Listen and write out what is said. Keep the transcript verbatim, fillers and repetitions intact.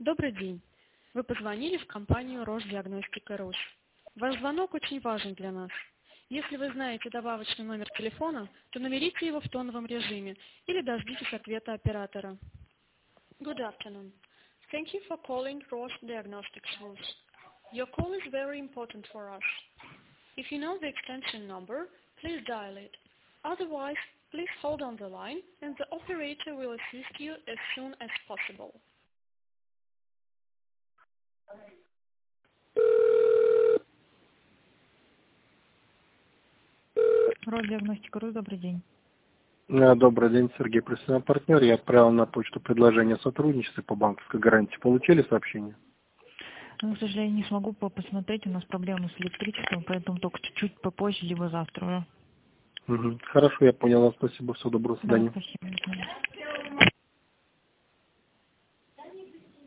Добрый день. Вы позвонили в компанию Росдиагностика.рус. Ваш звонок очень важен для нас. Если вы знаете добавочный номер телефона, то наберите его в тоновом режиме или дождитесь ответа оператора. Good afternoon. Thank you for calling Ross Diagnostics Rus. Your call is very important for us. If you know the extension number, please dial it. Otherwise, please hold on the line and the operator will assist you as soon as possible. Росдиагностика.рус, добрый день. Э, Добрый день, Сергей, профессиональный партнер. Я отправил на почту предложение о сотрудничестве по банковской гарантии. Получили сообщение? Ну, к сожалению, не смогу по- посмотреть, у нас проблемы с электричеством, поэтому только чуть-чуть попозже, либо завтра уже. Угу. Хорошо, я понял вас. Спасибо. Всего доброго. До Да, свидания. спасибо.